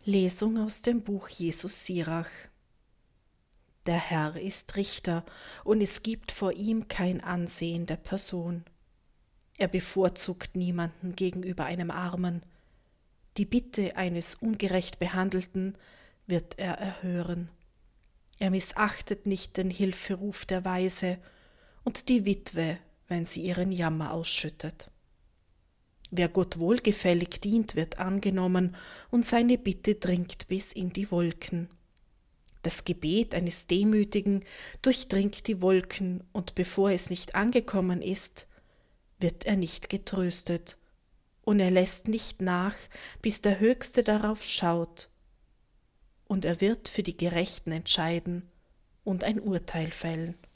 Lesung aus dem Buch Jesus Sirach. Der Herr ist Richter, und es gibt vor ihm kein Ansehen der Person. Er bevorzugt niemanden gegenüber einem Armen. Die Bitte eines ungerecht Behandelten wird er erhören. Er missachtet nicht den Hilferuf der Waise und die Witwe, wenn sie ihren Jammer ausschüttet. Wer Gott wohlgefällig dient, wird angenommen, und seine Bitte dringt bis in die Wolken. Das Gebet eines Demütigen durchdringt die Wolken, und bevor es nicht angekommen ist, wird er nicht getröstet, und er lässt nicht nach, bis der Höchste darauf schaut, und er wird für die Gerechten entscheiden und ein Urteil fällen.